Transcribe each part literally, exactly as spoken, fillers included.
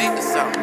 Make the sound.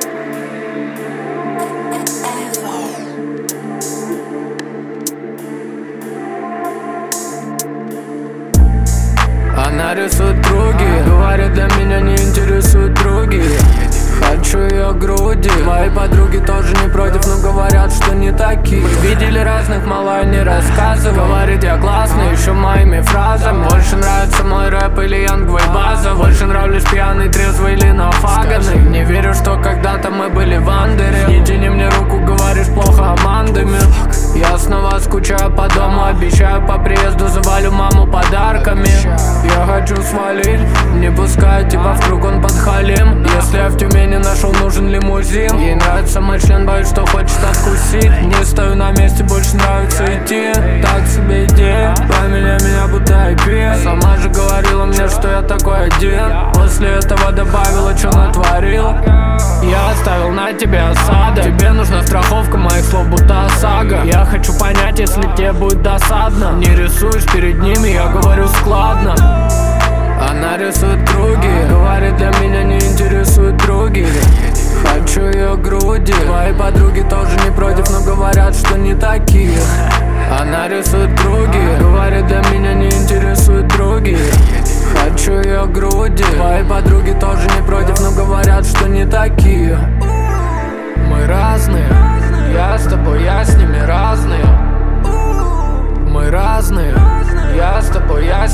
Она рисует круги, говорит, для меня не интересуют другие. Хочу ее груди. Мои подруги тоже не против, но говорят, что не такие. Видели разных, малая не рассказывай. Говорит, я классный, еще моими фразами. Больше нравится мой рэп или Янгвей база. Больше нравлюсь пьяный, трезвый или нафаганный. Не верю, что когда-то мы были в андере. Не тяни мне руку, говоришь плохо о мандами. Я снова скучаю по дому, обещаю по приезду завалю маму подарками. Я хочу свалить, не пускай тебя в круг, он подхалим. Если я в Тюмени нашел нужен лимузин. Ей нравится мой член, боюсь, что хочет откусить. Не стою на месте, больше нравится идти. Так себе идея, поменяй меня будто ай пи. Сама же говорила мне, что я такой один. После этого добавила, что натворил. Я оставил на тебе осадок. Тебе нужна страховка моих слов, будто ОСАГО. Я хочу понять, если тебе будет досадно. Не рисуешь перед ними, я говорю складно. Она рисует круги, говорит, для меня не интересуют другие. Хочу ее груди. Твои подруги тоже не против, но говорят, что не такие. Она рисует круги, говорит, для меня не интересуют другие. Хочу ее груди. Твои подруги тоже не против, но говорят, что не такие. Мы разные, я с тобой, я с ними разные. Мы разные, я с тобой, я с